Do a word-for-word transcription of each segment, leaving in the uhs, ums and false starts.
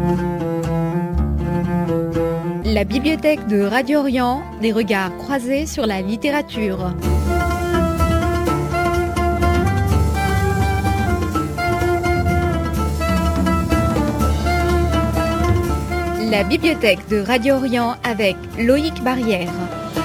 La bibliothèque de Radio Orient, des regards croisés sur la littérature. La bibliothèque de Radio Orient avec Loïc Barrière.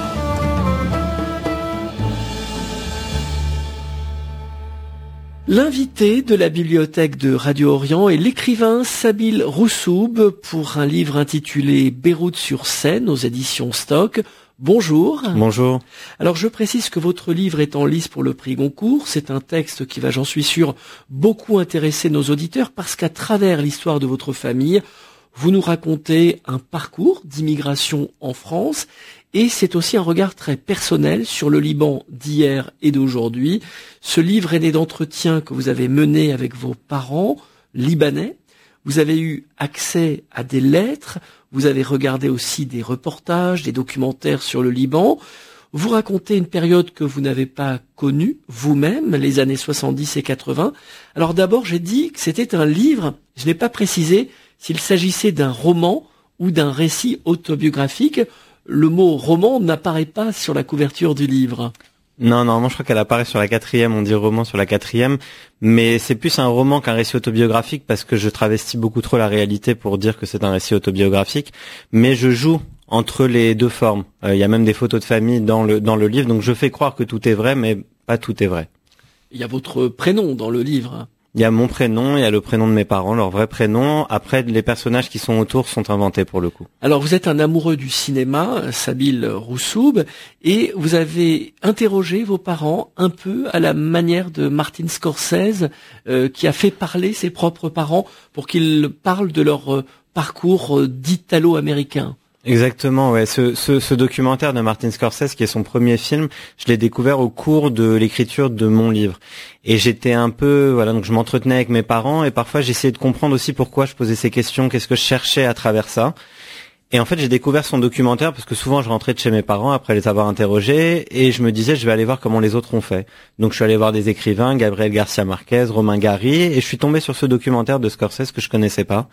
L'invité de la bibliothèque de Radio Orient est l'écrivain Sabile Roussoub pour un livre intitulé Beyrouth sur Seine aux éditions Stock. Bonjour. Bonjour. Alors je précise que votre livre est en lice pour le prix Goncourt. C'est un texte qui va, j'en suis sûr, beaucoup intéresser nos auditeurs parce qu'à travers l'histoire de votre famille, vous nous racontez un parcours d'immigration en France et c'est aussi un regard très personnel sur le Liban d'hier et d'aujourd'hui. Ce livre est né d'entretiens que vous avez menés avec vos parents libanais. Vous avez eu accès à des lettres, vous avez regardé aussi des reportages, des documentaires sur le Liban. Vous racontez une période que vous n'avez pas connue vous-même, les années soixante-dix et quatre-vingts. Alors d'abord, j'ai dit que c'était un livre, je n'ai pas précisé s'il s'agissait d'un roman ou d'un récit autobiographique. Le mot roman n'apparaît pas sur la couverture du livre. Non, normalement, je crois qu'elle apparaît sur la quatrième, on dit roman sur la quatrième, mais c'est plus un roman qu'un récit autobiographique parce que je travestis beaucoup trop la réalité pour dire que c'est un récit autobiographique, mais je joue entre les deux formes. Il euh, y a même des photos de famille dans le dans le livre, donc je fais croire que tout est vrai, mais pas tout est vrai. Il y a votre prénom dans le livre. Il y a mon prénom, il y a le prénom de mes parents, leur vrai prénom. Après, les personnages qui sont autour sont inventés pour le coup. Alors, vous êtes un amoureux du cinéma, Sabile Roussoub, et vous avez interrogé vos parents un peu à la manière de Martin Scorsese, euh, qui a fait parler ses propres parents pour qu'ils parlent de leur euh, parcours euh, d'italo-américain. Exactement, ouais. Ce, ce, ce documentaire de Martin Scorsese, qui est son premier film, je l'ai découvert au cours de l'écriture de mon livre. Et j'étais un peu, voilà, donc je m'entretenais avec mes parents et parfois j'essayais de comprendre aussi pourquoi je posais ces questions, qu'est-ce que je cherchais à travers ça. Et en fait, j'ai découvert son documentaire parce que souvent je rentrais de chez mes parents après les avoir interrogés et je me disais je vais aller voir comment les autres ont fait. Donc je suis allé voir des écrivains, Gabriel Garcia Marquez, Romain Gary, et je suis tombé sur ce documentaire de Scorsese que je connaissais pas.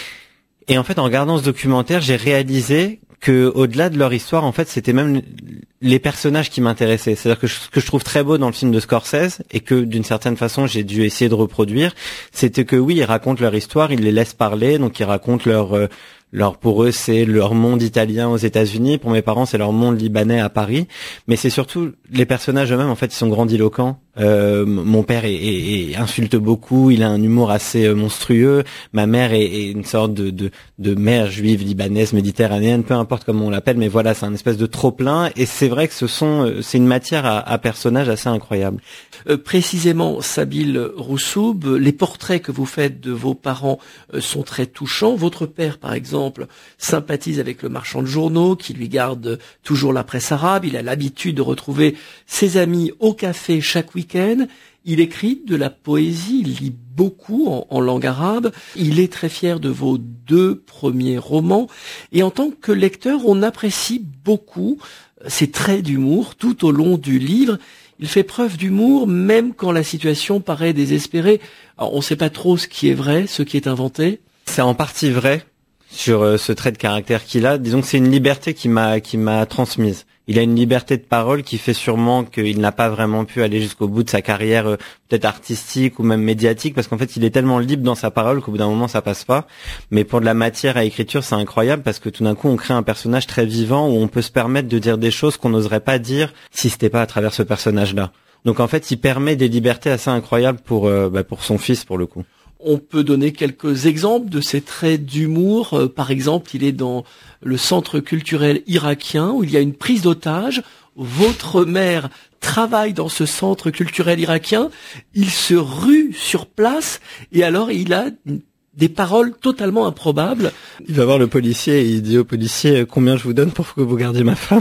Et en fait, en regardant ce documentaire, j'ai réalisé que, au-delà de leur histoire, en fait, c'était même les personnages qui m'intéressaient. C'est-à-dire que ce que je trouve très beau dans le film de Scorsese, et que, d'une certaine façon, j'ai dû essayer de reproduire, c'était que, oui, ils racontent leur histoire, ils les laissent parler, donc ils racontent leur... Euh, leur pour eux, c'est leur monde italien aux États-Unis. Pour mes parents, c'est leur monde libanais à Paris. Mais c'est surtout les personnages eux-mêmes, en fait, ils sont grandiloquents. Euh, mon père est, est, est, insulte beaucoup, il a un humour assez euh, monstrueux. Ma mère est, est une sorte de, de, de mère juive libanaise méditerranéenne, peu importe comment on l'appelle, mais voilà, c'est un espèce de trop-plein. Et c'est vrai que ce sont, euh, c'est une matière à, à personnages assez incroyable. Euh, précisément, Sabile Roussoub, les portraits que vous faites de vos parents euh, sont très touchants. Votre père, par exemple, sympathise avec le marchand de journaux qui lui garde toujours la presse arabe. Il a l'habitude de retrouver ses amis au café chaque week-end. Il écrit de la poésie, il lit beaucoup en, en langue arabe. Il est très fier de vos deux premiers romans. Et en tant que lecteur, on apprécie beaucoup ses traits d'humour tout au long du livre. Il fait preuve d'humour même quand la situation paraît désespérée. Alors, on ne sait pas trop ce qui est vrai, ce qui est inventé. C'est en partie vrai. Sur euh, ce trait de caractère qu'il a, disons que c'est une liberté qui m'a qui m'a transmise. Il a une liberté de parole qui fait sûrement qu'il n'a pas vraiment pu aller jusqu'au bout de sa carrière euh, peut-être artistique ou même médiatique parce qu'en fait il est tellement libre dans sa parole qu'au bout d'un moment ça passe pas. Mais pour de la matière à écriture, c'est incroyable parce que tout d'un coup on crée un personnage très vivant où on peut se permettre de dire des choses qu'on n'oserait pas dire si c'était pas à travers ce personnage-là. Donc en fait, il permet des libertés assez incroyables pour euh, bah, pour son fils pour le coup. On peut donner quelques exemples de ces traits d'humour. Euh, par exemple, il est dans le centre culturel irakien où il y a une prise d'otage. Votre mère travaille dans ce centre culturel irakien. Il se rue sur place et alors il a des paroles totalement improbables. Il va voir le policier et il dit au policier « Combien je vous donne pour que vous gardiez ma femme ?»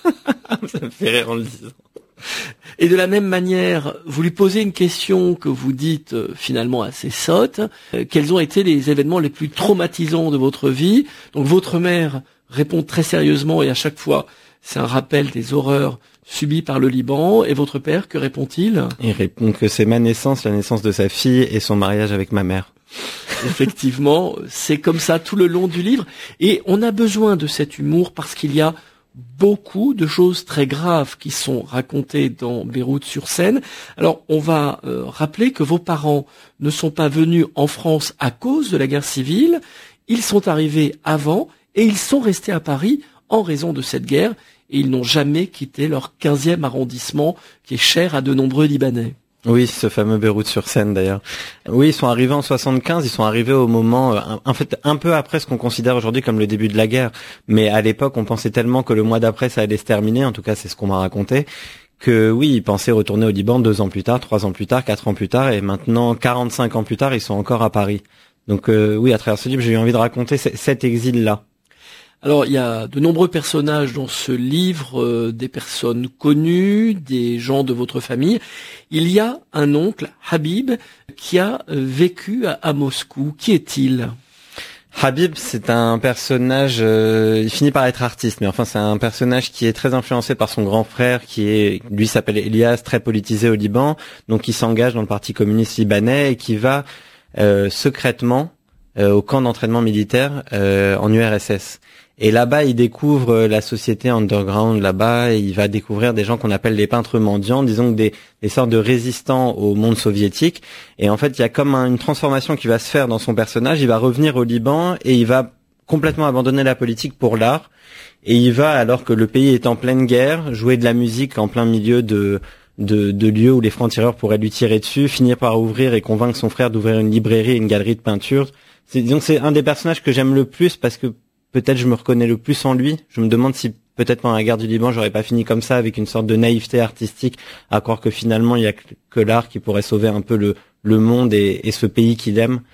Ça me fait rire en le disant. Et de la même manière, vous lui posez une question que vous dites euh, finalement assez sotte. Euh, quels ont été les événements les plus traumatisants de votre vie? Donc votre mère répond très sérieusement et à chaque fois, c'est un rappel des horreurs subies par le Liban. Et votre père, que répond-il? Il répond que c'est ma naissance, la naissance de sa fille et son mariage avec ma mère. Effectivement, c'est comme ça tout le long du livre. Et on a besoin de cet humour parce qu'il y a beaucoup de choses très graves qui sont racontées dans Beyrouth-sur-Seine. Alors, on va euh, rappeler que vos parents ne sont pas venus en France à cause de la guerre civile. Ils sont arrivés avant et ils sont restés à Paris en raison de cette guerre. Et ils n'ont jamais quitté leur quinzième arrondissement qui est cher à de nombreux Libanais. Oui, ce fameux Beyrouth-sur-Seine d'ailleurs. Oui, ils sont arrivés en soixante-quinze, ils sont arrivés au moment, en fait, un peu après ce qu'on considère aujourd'hui comme le début de la guerre. Mais à l'époque, on pensait tellement que le mois d'après, ça allait se terminer, en tout cas c'est ce qu'on m'a raconté, que oui, ils pensaient retourner au Liban deux ans plus tard, trois ans plus tard, quatre ans plus tard, et maintenant, quarante-cinq ans plus tard, ils sont encore à Paris. Donc euh, oui, à travers ce livre, j'ai eu envie de raconter c- cet exil-là. Alors, il y a de nombreux personnages dans ce livre, euh, des personnes connues, des gens de votre famille. Il y a un oncle, Habib, qui a euh, vécu à, à Moscou. Qui est-il ? Habib, c'est un personnage, euh, il finit par être artiste, mais enfin c'est un personnage qui est très influencé par son grand frère, qui est, lui s'appelle Elias, très politisé au Liban, donc il s'engage dans le parti communiste libanais et qui va euh, secrètement euh, au camp d'entraînement militaire euh, en U R S S. Et là-bas, il découvre la société underground là-bas, et il va découvrir des gens qu'on appelle les peintres mendiants, disons que des, des sortes de résistants au monde soviétique. Et en fait, il y a comme un, une transformation qui va se faire dans son personnage. Il va revenir au Liban et il va complètement abandonner la politique pour l'art. Et il va, alors que le pays est en pleine guerre, jouer de la musique en plein milieu de, de, de lieux où les francs-tireurs pourraient lui tirer dessus, finir par ouvrir et convaincre son frère d'ouvrir une librairie et une galerie de peinture. C'est, disons que c'est un des personnages que j'aime le plus parce que peut-être je me reconnais le plus en lui. Je me demande si peut-être pendant la guerre du Liban, j'aurais pas fini comme ça, avec une sorte de naïveté artistique, à croire que finalement il y a que l'art qui pourrait sauver un peu le, le monde et, et ce pays qu'il aime.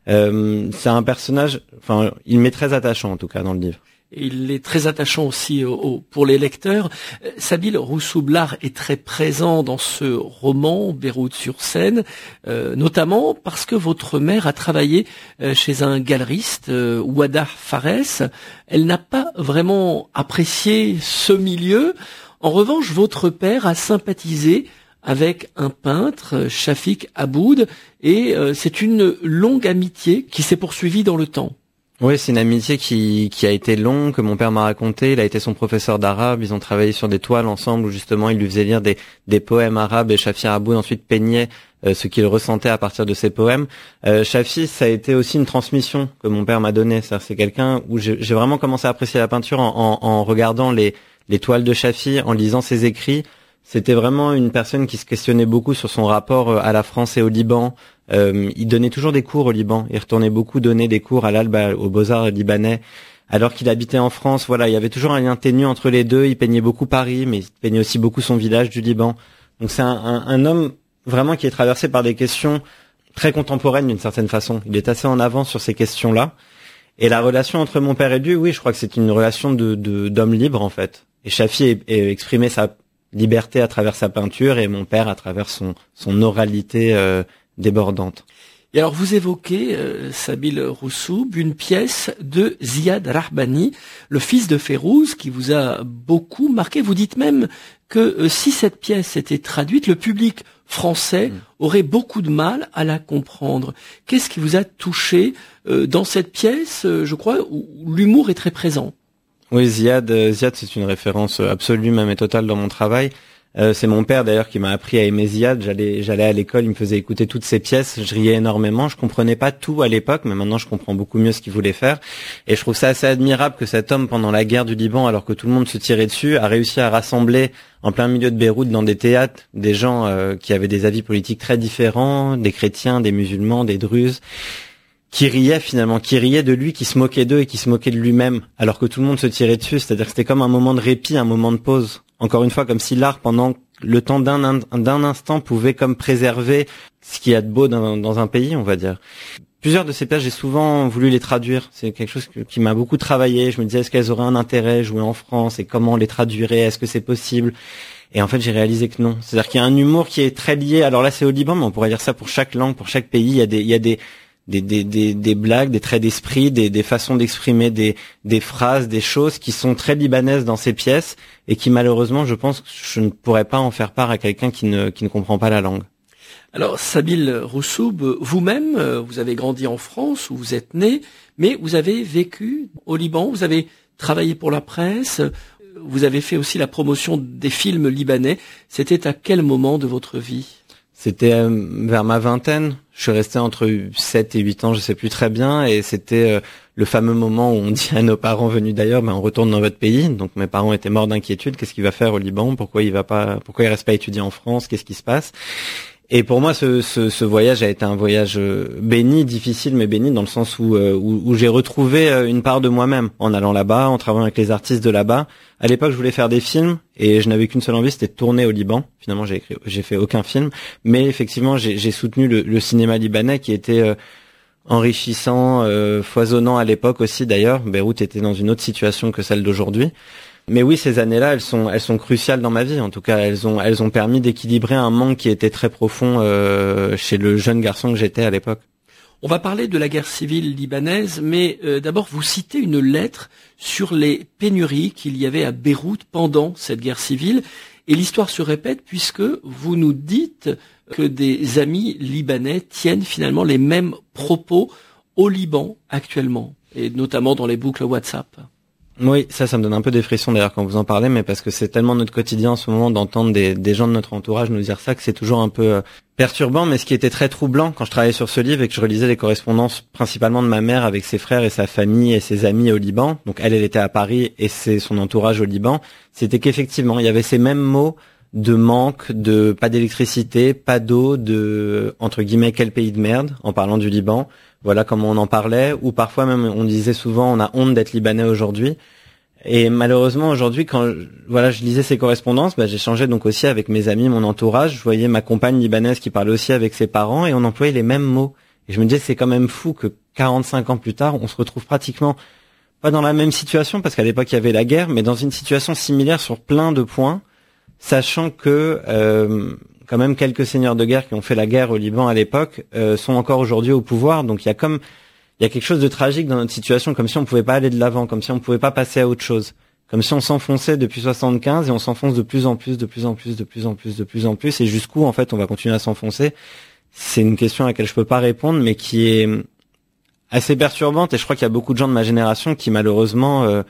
Euh, c'est un personnage, enfin, il m'est très attachant en tout cas dans le livre. Et il est très attachant aussi au, au, pour les lecteurs. Sabile Roussoublar est très présent dans ce roman Beyrouth-sur-Seine, euh, notamment parce que votre mère a travaillé euh, chez un galeriste, euh, Ouada Fares. Elle n'a pas vraiment apprécié ce milieu. En revanche, votre père a sympathisé avec un peintre, Shafik Aboud, et euh, c'est une longue amitié qui s'est poursuivie dans le temps. Oui, c'est une amitié qui qui a été longue, que mon père m'a raconté. Il a été son professeur d'arabe. Ils ont travaillé sur des toiles ensemble où justement il lui faisait lire des des poèmes arabes et Shafi Aboud ensuite peignait euh, ce qu'il ressentait à partir de ces poèmes. Euh, Shafi, ça a été aussi une transmission que mon père m'a donnée. C'est, c'est quelqu'un où j'ai, j'ai vraiment commencé à apprécier la peinture en, en, en regardant les les toiles de Shafi, en lisant ses écrits. C'était vraiment une personne qui se questionnait beaucoup sur son rapport à la France et au Liban. Euh, il donnait toujours des cours au Liban. Il retournait beaucoup donner des cours à l'Alba, aux Beaux-Arts libanais. Alors qu'il habitait en France, voilà, il y avait toujours un lien ténu entre les deux. Il peignait beaucoup Paris, mais il peignait aussi beaucoup son village du Liban. Donc c'est un, un, un homme vraiment qui est traversé par des questions très contemporaines d'une certaine façon. Il est assez en avance sur ces questions-là. Et la relation entre mon père et lui, oui, je crois que c'est une relation de, de d'homme libre en fait. Et Shafi exprimait sa liberté à travers sa peinture et mon père à travers son son oralité euh, débordante. Et alors vous évoquez, euh, Sabile Roussoub, une pièce de Ziad Rahbani, le fils de Férouz, qui vous a beaucoup marqué. Vous dites même que euh, si cette pièce était traduite, le public français mmh. aurait beaucoup de mal à la comprendre. Qu'est-ce qui vous a touché euh, dans cette pièce, euh, je crois, où l'humour est très présent? Oui, Ziad, euh, Ziad, c'est une référence absolue, même et totale dans mon travail. Euh, c'est mon père d'ailleurs qui m'a appris à aimer Ziad. J'allais, j'allais à l'école, il me faisait écouter toutes ses pièces. Je riais énormément. Je comprenais pas tout à l'époque, mais maintenant je comprends beaucoup mieux ce qu'il voulait faire. Et je trouve ça assez admirable que cet homme, pendant la guerre du Liban, alors que tout le monde se tirait dessus, a réussi à rassembler en plein milieu de Beyrouth, dans des théâtres, des gens euh, qui avaient des avis politiques très différents, des chrétiens, des musulmans, des druzes, qui riaient finalement, qui riaient de lui, qui se moquaient d'eux et qui se moquaient de lui-même, alors que tout le monde se tirait dessus. C'est-à-dire que c'était comme un moment de répit, un moment de pause. Encore une fois, comme si l'art, pendant le temps d'un, d'un instant, pouvait comme préserver ce qu'il y a de beau dans, dans un pays, on va dire. Plusieurs de ces pièces, j'ai souvent voulu les traduire. C'est quelque chose que, qui m'a beaucoup travaillé. Je me disais, est-ce qu'elles auraient un intérêt jouer en France et comment on les traduirait? Est-ce que c'est possible? Et en fait, j'ai réalisé que non. C'est-à-dire qu'il y a un humour qui est très lié. Alors là, c'est au Liban, mais on pourrait dire ça pour chaque langue, pour chaque pays. Il y a des, il y a des, Des, des, des, des blagues, des traits d'esprit, des, des façons d'exprimer des, des phrases, des choses qui sont très libanaises dans ces pièces et qui malheureusement, je pense que je ne pourrais pas en faire part à quelqu'un qui ne, qui ne comprend pas la langue. Alors, Sabile Roussoub, vous-même, vous avez grandi en France, où vous êtes né, mais vous avez vécu au Liban, vous avez travaillé pour la presse, vous avez fait aussi la promotion des films libanais. C'était à quel moment de votre vie ? C'était euh, vers ma vingtaine. Je suis resté entre sept et huit ans, je sais plus très bien, et c'était euh, le fameux moment où on dit à nos parents venus d'ailleurs, ben on retourne dans votre pays. Donc mes parents étaient morts d'inquiétude. Qu'est-ce qu'il va faire au Liban ? Pourquoi il va pas ? Pourquoi il reste pas étudier en France ? Qu'est-ce qui se passe ? Et pour moi, ce, ce, ce voyage a été un voyage béni, difficile, mais béni dans le sens où, où, où j'ai retrouvé une part de moi-même en allant là-bas, en travaillant avec les artistes de là-bas. À l'époque, je voulais faire des films et je n'avais qu'une seule envie, c'était de tourner au Liban. Finalement, j'ai écrit, j'ai fait aucun film, mais effectivement, j'ai, j'ai soutenu le, le cinéma libanais qui était euh, enrichissant, euh, foisonnant à l'époque aussi. D'ailleurs, Beyrouth était dans une autre situation que celle d'aujourd'hui. Mais oui, ces années-là, elles sont, elles sont cruciales dans ma vie. En tout cas, elles ont, elles ont permis d'équilibrer un manque qui était très profond euh, chez le jeune garçon que j'étais à l'époque. On va parler de la guerre civile libanaise, mais euh, d'abord, vous citez une lettre sur les pénuries qu'il y avait à Beyrouth pendant cette guerre civile. Et l'histoire se répète puisque vous nous dites que des amis libanais tiennent finalement les mêmes propos au Liban actuellement, et notamment dans les boucles WhatsApp. Oui, ça, ça me donne un peu des frissons d'ailleurs quand vous en parlez, mais parce que c'est tellement notre quotidien en ce moment d'entendre des, des gens de notre entourage nous dire ça que c'est toujours un peu euh, perturbant. Mais ce qui était très troublant quand je travaillais sur ce livre et que je relisais les correspondances principalement de ma mère avec ses frères et sa famille et ses amis au Liban, donc elle, elle était à Paris et c'est son entourage au Liban, c'était qu'effectivement, il y avait ces mêmes mots de manque, de pas d'électricité, pas d'eau, de, entre guillemets, quel pays de merde, en parlant du Liban. Voilà comment on en parlait, ou parfois même on disait souvent on a honte d'être libanais aujourd'hui. Et malheureusement aujourd'hui, quand voilà je lisais ces correspondances, bah, j'échangeais donc aussi avec mes amis, mon entourage. Je voyais ma compagne libanaise qui parlait aussi avec ses parents et on employait les mêmes mots. Et je me disais c'est quand même fou que quarante-cinq ans plus tard, on se retrouve pratiquement pas dans la même situation parce qu'à l'époque il y avait la guerre, mais dans une situation similaire sur plein de points, sachant que euh, quand même quelques seigneurs de guerre qui ont fait la guerre au Liban à l'époque euh, sont encore aujourd'hui au pouvoir. Donc il y a comme il y a quelque chose de tragique dans notre situation, comme si on pouvait pas aller de l'avant, comme si on pouvait pas passer à autre chose, comme si on s'enfonçait depuis soixante-quinze et on s'enfonce de plus en plus, de plus en plus, de plus en plus, de plus en plus, et jusqu'où en fait on va continuer à s'enfoncer. C'est une question à laquelle je peux pas répondre, mais qui est assez perturbante. Et je crois qu'il y a beaucoup de gens de ma génération qui malheureusement euh,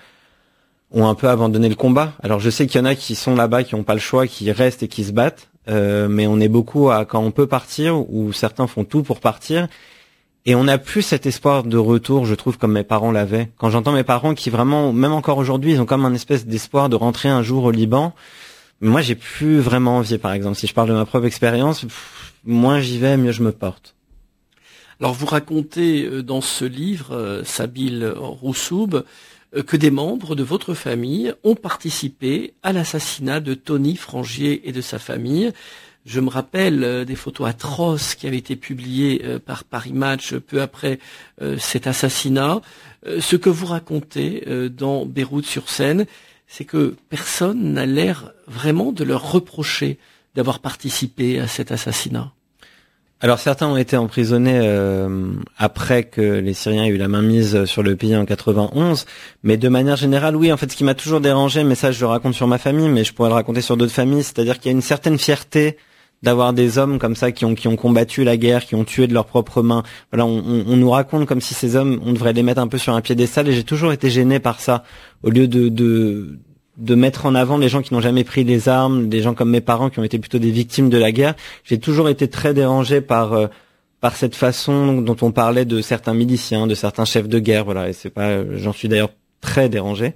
ont un peu abandonné le combat. Alors je sais qu'il y en a qui sont là-bas, qui ont pas le choix, qui restent et qui se battent. Euh, mais on est beaucoup à quand on peut partir, ou certains font tout pour partir, et on n'a plus cet espoir de retour, je trouve, comme mes parents l'avaient. Quand j'entends mes parents qui vraiment, même encore aujourd'hui, ils ont comme un espèce d'espoir de rentrer un jour au Liban, mais moi j'ai plus vraiment envie, par exemple. Si je parle de ma propre expérience, pff, moins j'y vais, mieux je me porte. Alors vous racontez dans ce livre, Sabile Roussoub, que des membres de votre famille ont participé à l'assassinat de Tony Frangier et de sa famille. Je me rappelle des photos atroces qui avaient été publiées par Paris Match peu après cet assassinat. Ce que vous racontez dans Beyrouth-sur-Seine, c'est que personne n'a l'air vraiment de leur reprocher d'avoir participé à cet assassinat. Alors certains ont été emprisonnés euh, après que les Syriens aient eu la main mise sur le pays en quatre-vingt-onze, mais de manière générale, oui, en fait, ce qui m'a toujours dérangé, mais ça je le raconte sur ma famille, mais je pourrais le raconter sur d'autres familles, c'est-à-dire qu'il y a une certaine fierté d'avoir des hommes comme ça qui ont qui ont combattu la guerre, qui ont tué de leurs propres mains. Voilà, on, on, on nous raconte comme si ces hommes, on devrait les mettre un peu sur un piédestal, et j'ai toujours été gêné par ça, au lieu de de de mettre en avant les gens qui n'ont jamais pris les armes, des gens comme mes parents qui ont été plutôt des victimes de la guerre. J'ai toujours été très dérangé par euh, par cette façon dont on parlait de certains miliciens, de certains chefs de guerre, voilà, et c'est pas j'en suis d'ailleurs très dérangé.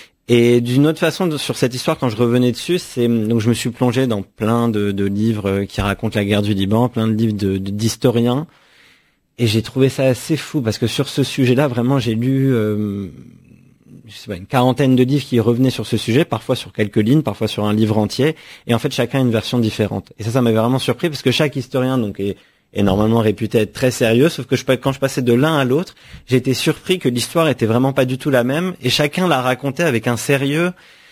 Et d'une autre façon, de, sur cette histoire, quand je revenais dessus, c'est donc je me suis plongé dans plein de, de livres qui racontent la guerre du Liban, plein de livres de, de, d'historiens, et j'ai trouvé ça assez fou parce que sur ce sujet-là, vraiment, j'ai lu euh, je sais pas, une quarantaine de livres qui revenaient sur ce sujet, parfois sur quelques lignes, parfois sur un livre entier, et en fait chacun a une version différente. Et ça, ça m'avait vraiment surpris parce que chaque historien donc est, est normalement réputé être très sérieux, sauf que je, quand je passais de l'un à l'autre, j'ai été surpris que l'histoire était vraiment pas du tout la même, et chacun la racontait avec un sérieux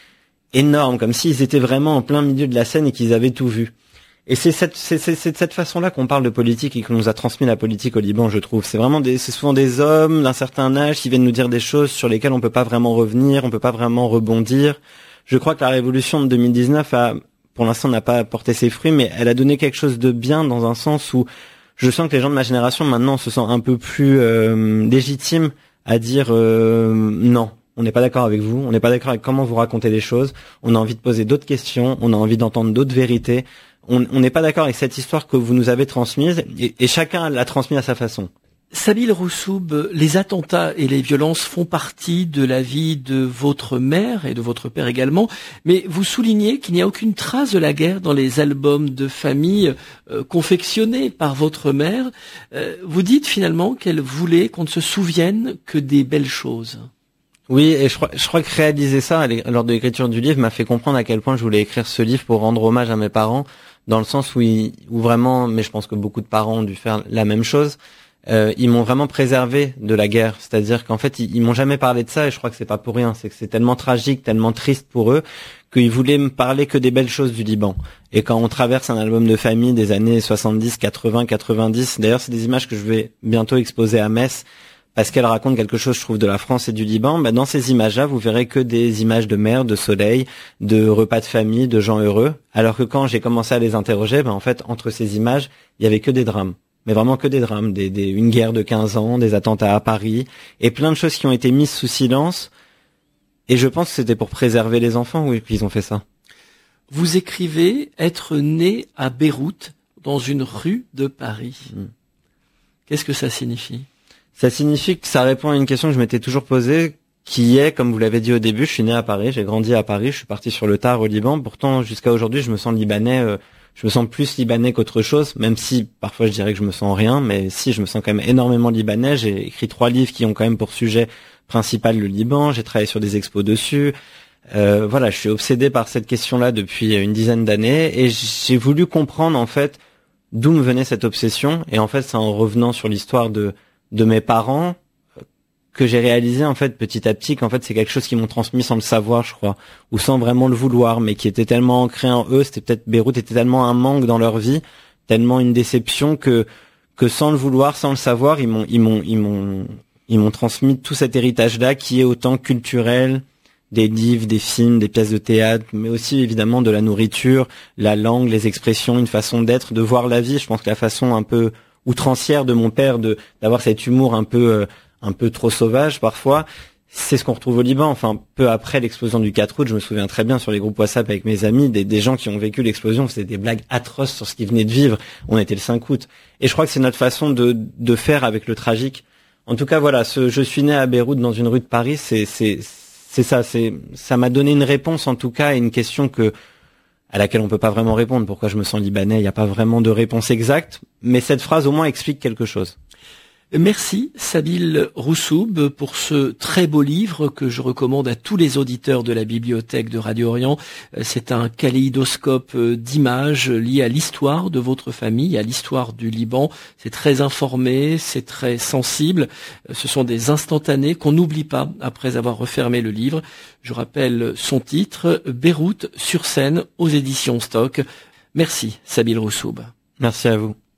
énorme, comme s'ils étaient vraiment en plein milieu de la scène et qu'ils avaient tout vu. Et c'est cette, c'est, c'est, c'est de cette façon-là qu'on parle de politique et qu'on nous a transmis la politique au Liban, je trouve. C'est vraiment des, c'est souvent des hommes d'un certain âge qui viennent nous dire des choses sur lesquelles on peut pas vraiment revenir, on peut pas vraiment rebondir. Je crois que la révolution de deux mille dix-neuf a pour l'instant n'a pas porté ses fruits, mais elle a donné quelque chose de bien dans un sens où je sens que les gens de ma génération maintenant se sentent un peu plus euh, légitimes à dire euh, non, on n'est pas d'accord avec vous, on n'est pas d'accord avec comment vous racontez les choses, on a envie de poser d'autres questions, on a envie d'entendre d'autres vérités, on n'est pas d'accord avec cette histoire que vous nous avez transmise, et, et chacun l'a transmise à sa façon. Sabine Roussoub, les attentats et les violences font partie de la vie de votre mère et de votre père également, mais vous soulignez qu'il n'y a aucune trace de la guerre dans les albums de famille euh, confectionnés par votre mère. Euh, vous dites finalement qu'elle voulait qu'on ne se souvienne que des belles choses. Oui, et je crois, je crois que réaliser ça lors de l'écriture du livre m'a fait comprendre à quel point je voulais écrire ce livre pour rendre hommage à mes parents, dans le sens où, ils, où vraiment, mais je pense que beaucoup de parents ont dû faire la même chose, Euh, ils m'ont vraiment préservé de la guerre, c'est-à-dire qu'en fait ils, ils m'ont jamais parlé de ça, et je crois que c'est pas pour rien, c'est que c'est tellement tragique, tellement triste pour eux, qu'ils voulaient me parler que des belles choses du Liban. Et quand on traverse un album de famille des années soixante-dix, quatre-vingts, quatre-vingt-dix, d'ailleurs c'est des images que je vais bientôt exposer à Metz, parce qu'elles racontent quelque chose, je trouve, de la France et du Liban, bah, dans ces images-là, vous verrez que des images de mer, de soleil, de repas de famille, de gens heureux, alors que quand j'ai commencé à les interroger, bah, en fait, entre ces images, il y avait que des drames. Mais vraiment que des drames, des, des, une guerre de quinze ans, des attentats à Paris, et plein de choses qui ont été mises sous silence. Et je pense que c'était pour préserver les enfants, oui, qu'ils ont fait ça. Vous écrivez être né à Beyrouth, dans une rue de Paris. Mmh. Qu'est-ce que ça signifie ? Ça signifie que ça répond à une question que je m'étais toujours posée, qui est, comme vous l'avez dit au début, je suis né à Paris, j'ai grandi à Paris, je suis parti sur le tard au Liban. Pourtant, jusqu'à aujourd'hui, je me sens libanais. Euh, Je me sens plus libanais qu'autre chose, même si parfois je dirais que je me sens rien, mais si, je me sens quand même énormément libanais. J'ai écrit trois livres qui ont quand même pour sujet principal le Liban, j'ai travaillé sur des expos dessus. Euh, voilà, je suis obsédé par cette question-là depuis une dizaine d'années, et j'ai voulu comprendre en fait d'où me venait cette obsession, et en fait c'est en revenant sur l'histoire de, de mes parents que j'ai réalisé en fait petit à petit qu'en fait c'est quelque chose qu'ils m'ont transmis sans le savoir, je crois, ou sans vraiment le vouloir, mais qui était tellement ancré en eux. C'était peut-être Beyrouth était tellement un manque dans leur vie, tellement une déception que que sans le vouloir, sans le savoir, ils m'ont ils m'ont ils m'ont ils m'ont transmis tout cet héritage là qui est autant culturel, des livres, des films, des pièces de théâtre, mais aussi évidemment de la nourriture, la langue, les expressions, une façon d'être, de voir la vie. Je pense que la façon un peu outrancière de mon père de d'avoir cet humour un peu euh, un peu trop sauvage parfois, c'est ce qu'on retrouve au Liban. Enfin, peu après l'explosion du quatre août, je me souviens très bien sur les groupes WhatsApp avec mes amis, des, des gens qui ont vécu l'explosion faisaient des blagues atroces sur ce qu'ils venaient de vivre. On était le cinq août. Et je crois que c'est notre façon de, de faire avec le tragique. En tout cas, voilà, ce, je suis né à Beyrouth dans une rue de Paris, c'est, c'est, c'est ça, c'est, ça m'a donné une réponse, en tout cas, à une question que, à laquelle on peut pas vraiment répondre. Pourquoi je me sens libanais? Il n'y a pas vraiment de réponse exacte. Mais cette phrase, au moins, explique quelque chose. Merci Sabine Roussoub pour ce très beau livre que je recommande à tous les auditeurs de la bibliothèque de Radio Orient. C'est un kaléidoscope d'images liées à l'histoire de votre famille, à l'histoire du Liban. C'est très informé, c'est très sensible. Ce sont des instantanés qu'on n'oublie pas après avoir refermé le livre. Je rappelle son titre, Beyrouth sur scène aux éditions Stock. Merci Sabine Roussoub. Merci à vous.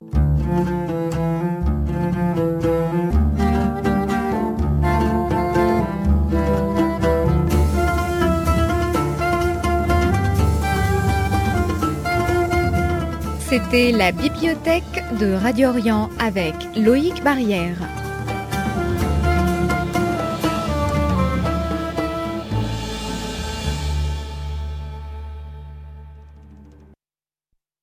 C'était la bibliothèque de Radio Orient avec Loïc Barrière.